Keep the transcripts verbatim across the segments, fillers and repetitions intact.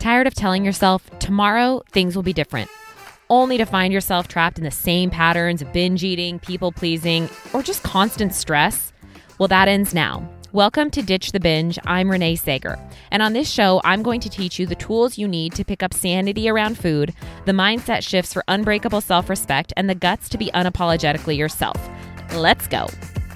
Tired of telling yourself, tomorrow things will be different, only to find yourself trapped in the same patterns of binge eating, people pleasing, or just constant stress? Well, that ends now. Welcome to Ditch the Binge. I'm Renee Sager. And on this show, I'm going to teach you the tools you need to pick up sanity around food, the mindset shifts for unbreakable self-respect, and the guts to be unapologetically yourself. Let's go.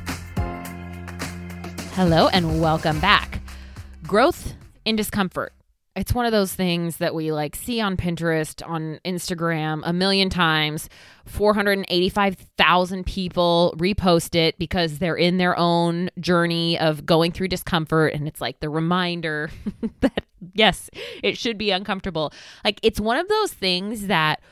Hello and welcome back. Growth in discomfort. It's one of those things that we like see on Pinterest, on Instagram a million times. four hundred eighty-five thousand people repost it because they're in their own journey of going through discomfort. And it's like the reminder that, yes, it should be uncomfortable. Like, it's one of those things that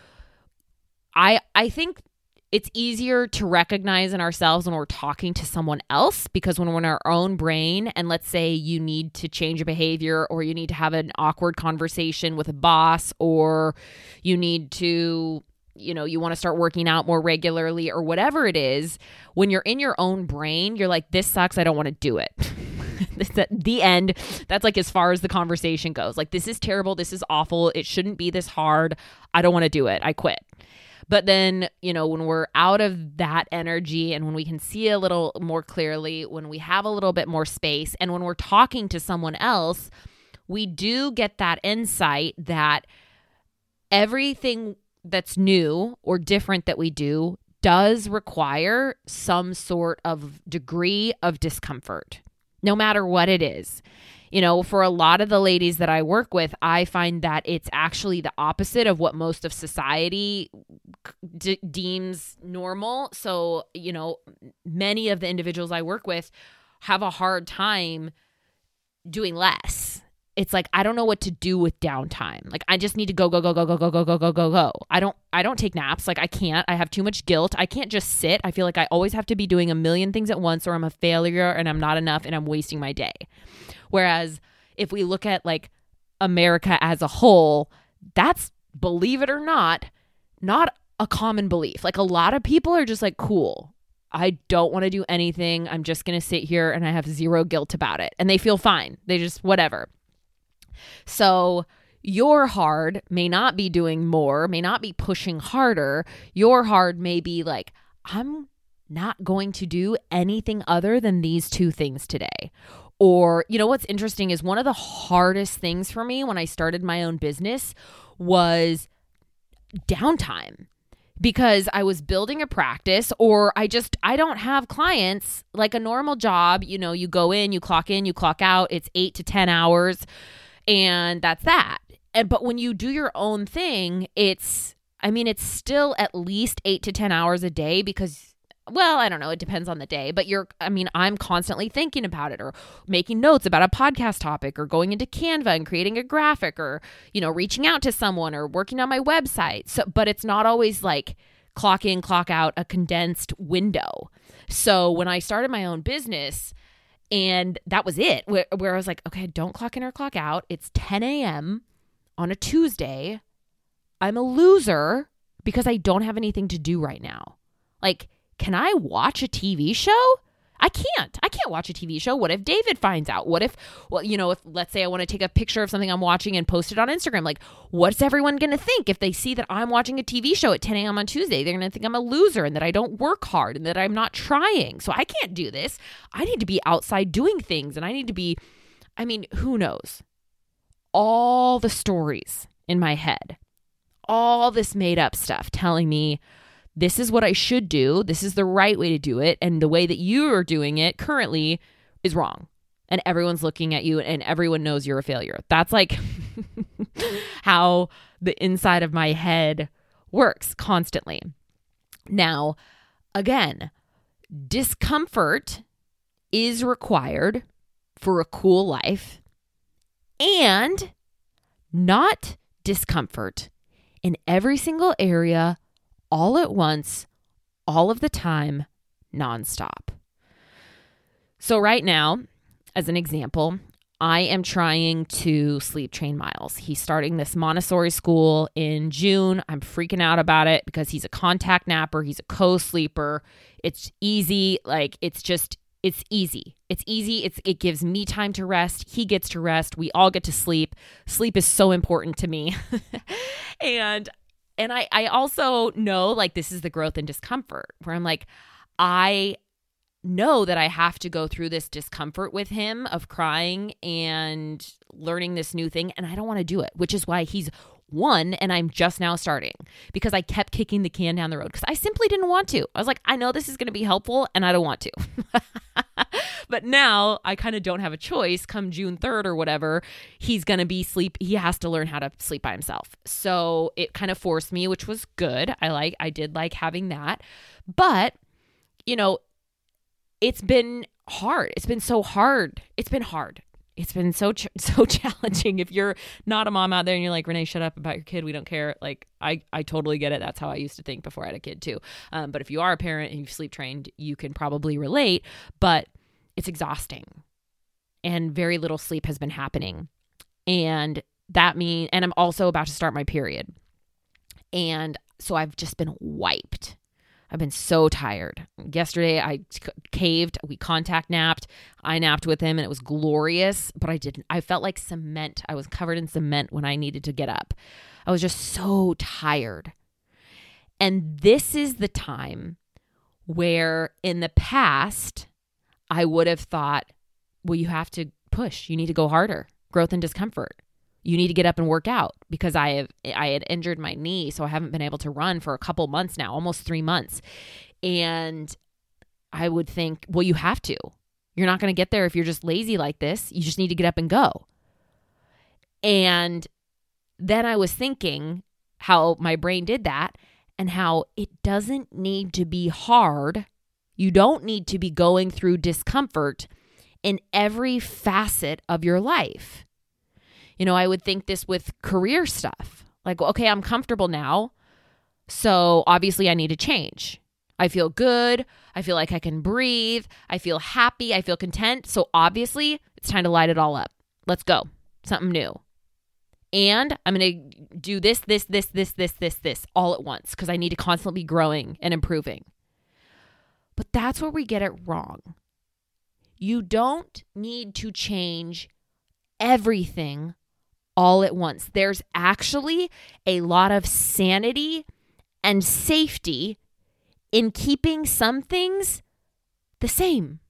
I I think it's easier to recognize in ourselves when we're talking to someone else, because when we're in our own brain and let's say you need to change a behavior or you need to have an awkward conversation with a boss or you need to, you know, you want to start working out more regularly or whatever it is, when you're in your own brain, you're like, this sucks. I don't want to do it. It's at the end. That's like as far as the conversation goes. Like, this is terrible. This is awful. It shouldn't be this hard. I don't want to do it. I quit. But then, you know, when we're out of that energy and when we can see a little more clearly, when we have a little bit more space, and when we're talking to someone else, we do get that insight that everything that's new or different that we do does require some sort of degree of discomfort, no matter what it is. You know, for a lot of the ladies that I work with, I find that it's actually the opposite of what most of society d- deems normal. So, you know, many of the individuals I work with have a hard time doing less. It's like, I don't know what to do with downtime. Like, I just need to go, go, go, go, go, go, go, go, go, go, go. I don't, I don't take naps. Like, I can't, I have too much guilt. I can't just sit. I feel like I always have to be doing a million things at once or I'm a failure and I'm not enough and I'm wasting my day. Whereas if we look at like America as a whole, that's, believe it or not, not a common belief. Like, a lot of people are just like, cool, I don't want to do anything. I'm just going to sit here and I have zero guilt about it. And they feel fine. They just, whatever. So your hard may not be doing more, may not be pushing harder. Your hard may be like, I'm not going to do anything other than these two things today. Or, you know, what's interesting is one of the hardest things for me when I started my own business was downtime, because I was building a practice, or I just, I don't have clients like a normal job. You know, you go in, you clock in, you clock out. It's eight to ten hours. And that's that. And but when you do your own thing, it's, I mean, it's still at least eight to ten hours a day because, well, I don't know, it depends on the day. But you're, I mean, I'm constantly thinking about it or making notes about a podcast topic or going into Canva and creating a graphic or, you know, reaching out to someone or working on my website. So, but it's not always like clock in, clock out, a condensed window. So when I started my own business, and that was it, where, where I was like, okay, don't clock in or clock out. It's ten a.m. on a Tuesday. I'm a loser because I don't have anything to do right now. Like, can I watch a T V show? I can't. I can't watch a T V show. What if David finds out? What if, well, you know, if let's say I want to take a picture of something I'm watching and post it on Instagram, like, what's everyone going to think if they see that I'm watching a T V show at ten a.m. on Tuesday? They're going to think I'm a loser and that I don't work hard and that I'm not trying. So I can't do this. I need to be outside doing things, and I need to be, I mean, who knows? All the stories in my head, all this made up stuff telling me, this is what I should do. This is the right way to do it. And the way that you are doing it currently is wrong. And everyone's looking at you and everyone knows you're a failure. That's like how the inside of my head works constantly. Now, again, discomfort is required for a cool life, and not discomfort in every single area, all at once, all of the time, nonstop. So right now, as an example, I am trying to sleep train Miles. He's starting this Montessori school in June. I'm freaking out about it because he's a contact napper. He's a co-sleeper. It's easy. Like, it's just, It's easy. It's easy. It's it gives me time to rest. He gets to rest. We all get to sleep. Sleep is so important to me. and and I, I also know like this is the growth and discomfort where I'm like, I know that I have to go through this discomfort with him of crying and learning this new thing. And I don't want to do it, which is why he's one and I'm just now starting because I kept kicking the can down the road because I simply didn't want to. I was like, I know this is going to be helpful and I don't want to. But now I kind of don't have a choice. Come June third or whatever, he's going to be sleep. He has to learn how to sleep by himself. So it kind of forced me, which was good. I like, I did like having that. But, you know, it's been hard. It's been so hard. It's been hard. It's been so, ch- so challenging. If you're not a mom out there and you're like, Renee, shut up about your kid. We don't care. Like, I, I totally get it. That's how I used to think before I had a kid too. Um, but if you are a parent and you've sleep trained, you can probably relate, but it's exhausting and very little sleep has been happening. And that means, and I'm also about to start my period. And so I've just been wiped. I've been so tired. Yesterday, I c- caved. We contact napped. I napped with him, and it was glorious, but I didn't. I felt like cement. I was covered in cement when I needed to get up. I was just so tired. And this is the time where in the past, I would have thought, well, you have to push. You need to go harder. Growth and discomfort. You need to get up and work out because I have I had injured my knee, so I haven't been able to run for a couple months now, almost three months. And I would think, well, you have to. You're not going to get there if you're just lazy like this. You just need to get up and go. And then I was thinking how my brain did that and how it doesn't need to be hard. You don't need to be going through discomfort in every facet of your life. You know, I would think this with career stuff. Like, okay, I'm comfortable now. So obviously I need to change. I feel good. I feel like I can breathe. I feel happy. I feel content. So obviously it's time to light it all up. Let's go. Something new. And I'm going to do this, this, this, this, this, this, this all at once because I need to constantly be growing and improving. But that's where we get it wrong. You don't need to change everything all at once. There's actually a lot of sanity and safety in keeping some things the same.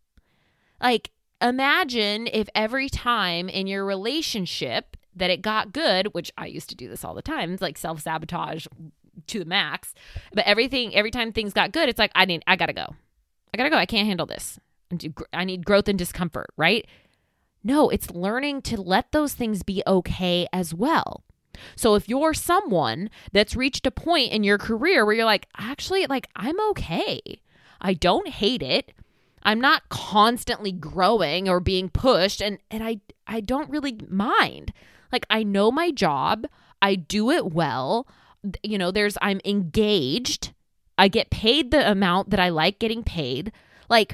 Like, imagine if every time in your relationship that it got good, which I used to do this all the time, it's like self-sabotage to the max, but everything, every time things got good, it's like, I need, I gotta go. I gotta go. I can't handle this. I need growth and discomfort, right? No, it's learning to let those things be okay as well. So if you're someone that's reached a point in your career where you're like, actually, like, I'm okay. I don't hate it. I'm not constantly growing or being pushed, and, and I, I don't really mind. Like, I know my job. I do it well. You know, there's, I'm engaged. I get paid the amount that I like getting paid. Like,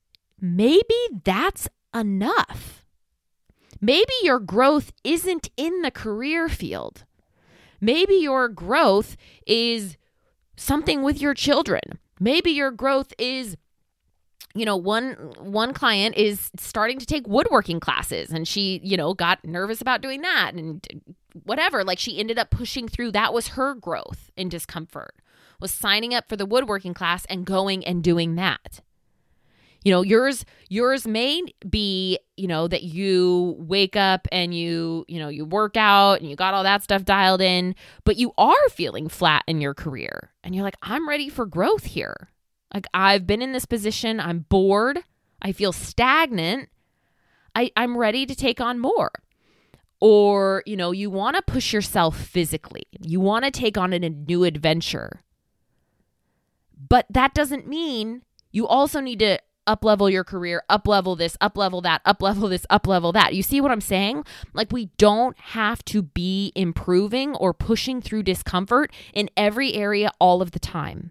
maybe that's enough. Maybe your growth isn't in the career field. Maybe your growth is something with your children. Maybe your growth is, you know, one one client is starting to take woodworking classes and she, you know, got nervous about doing that and whatever. Like, she ended up pushing through. That was her growth in discomfort, was signing up for the woodworking class and going and doing that. You know, yours, yours may be, you know, that you wake up and you, you know, you work out and you got all that stuff dialed in, but you are feeling flat in your career and you're like, I'm ready for growth here. Like, I've been in this position. I'm bored. I feel stagnant. I, I'm ready to take on more. Or, you know, you want to push yourself physically. You want to take on a new adventure. But that doesn't mean you also need to up-level your career, up-level this, up-level that, up-level this, up-level that. You see what I'm saying? Like, we don't have to be improving or pushing through discomfort in every area all of the time.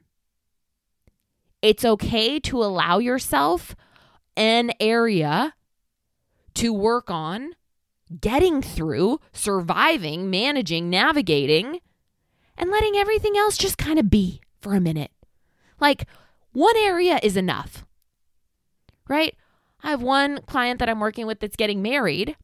It's okay to allow yourself an area to work on, getting through, surviving, managing, navigating, and letting everything else just kind of be for a minute. Like, one area is enough. right? I have one client that I'm working with that's getting married,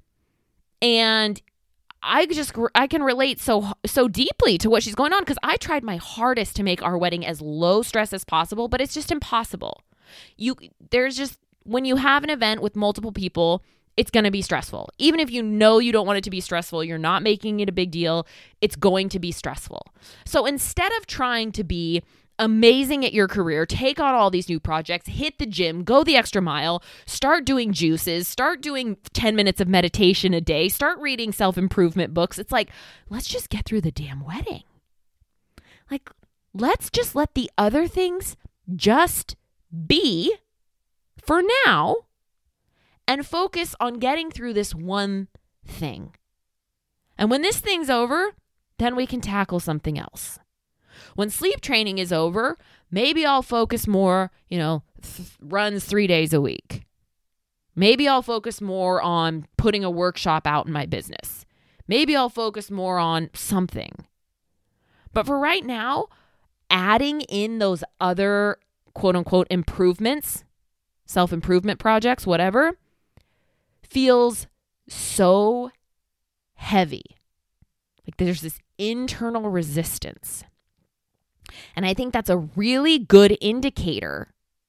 and I just I can relate so so deeply to what she's going on because I tried my hardest to make our wedding as low stress as possible, but it's just impossible. You there's just when you have an event with multiple people, it's going to be stressful. Even if you know you don't want it to be stressful, you're not making it a big deal, it's going to be stressful. So instead of trying to be amazing at your career, take on all these new projects, hit the gym, go the extra mile, start doing juices, start doing ten minutes of meditation a day, start reading self-improvement books. It's like, let's just get through the damn wedding. Like, let's just let the other things just be for now and focus on getting through this one thing. And when this thing's over, then we can tackle something else. When sleep training is over, maybe I'll focus more, you know, th- runs three days a week. Maybe I'll focus more on putting a workshop out in my business. Maybe I'll focus more on something. But for right now, adding in those other quote unquote improvements, self-improvement projects, whatever, feels so heavy. Like there's this internal resistance. And I think that's a really good indicator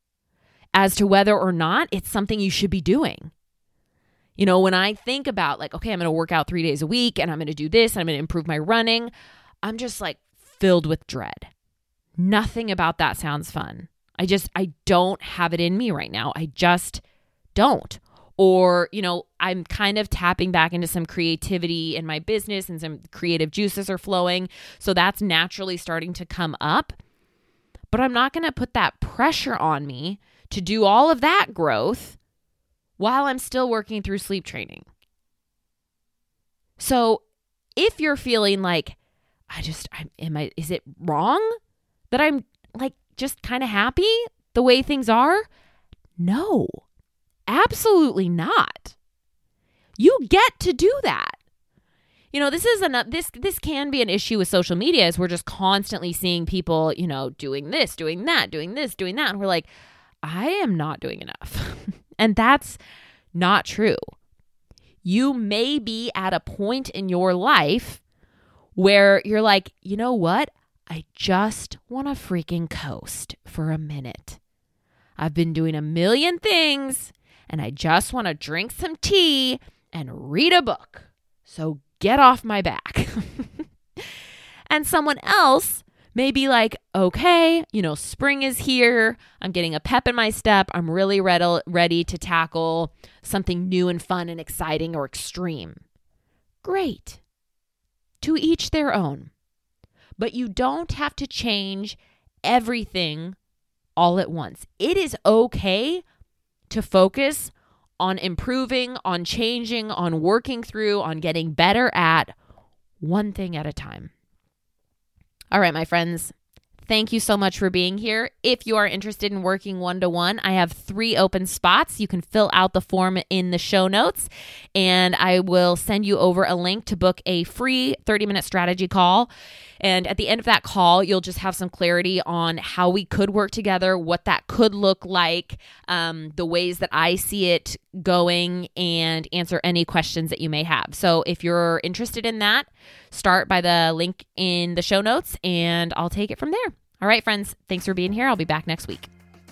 as to whether or not it's something you should be doing. You know, when I think about like, okay, I'm going to work out three days a week and I'm going to do this and I'm going to improve my running, I'm just like filled with dread. Nothing about that sounds fun. I just, I don't have it in me right now. I just don't. Or, you know, I'm kind of tapping back into some creativity in my business and some creative juices are flowing. So that's naturally starting to come up. But I'm not going to put that pressure on me to do all of that growth while I'm still working through sleep training. So if you're feeling like, I just, I, am I, is it wrong that I'm like just kind of happy the way things are? No. Absolutely not. You get to do that. You know, this is an, this this can be an issue with social media is we're just constantly seeing people, you know, doing this, doing that, doing this, doing that. And we're like, I am not doing enough. And that's not true. You may be at a point in your life where you're like, you know what? I just want to freaking coast for a minute. I've been doing a million things and I just want to drink some tea and read a book. So get off my back. And someone else may be like, okay, you know, spring is here. I'm getting a pep in my step. I'm really ready, ready to tackle something new and fun and exciting or extreme. Great. To each their own. But you don't have to change everything all at once. It is okay to focus on improving, on changing, on working through, on getting better at one thing at a time. All right, my friends, thank you so much for being here. If you are interested in working one-to-one, I have three open spots. You can fill out the form in the show notes, and I will send you over a link to book a free thirty-minute strategy call. And at the end of that call, you'll just have some clarity on how we could work together, what that could look like, um, the ways that I see it going, and answer any questions that you may have. So if you're interested in that, start by the link in the show notes, and I'll take it from there. All right, friends, thanks for being here. I'll be back next week.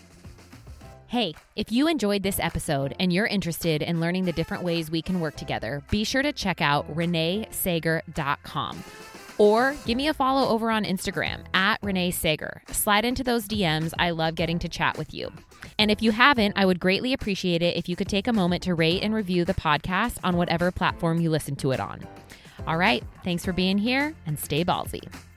Hey, if you enjoyed this episode and you're interested in learning the different ways we can work together, be sure to check out renee sager dot com. Or give me a follow over on Instagram at Renee Sager. Slide into those D Ms. I love getting to chat with you. And if you haven't, I would greatly appreciate it if you could take a moment to rate and review the podcast on whatever platform you listen to it on. All right, thanks for being here and stay ballsy.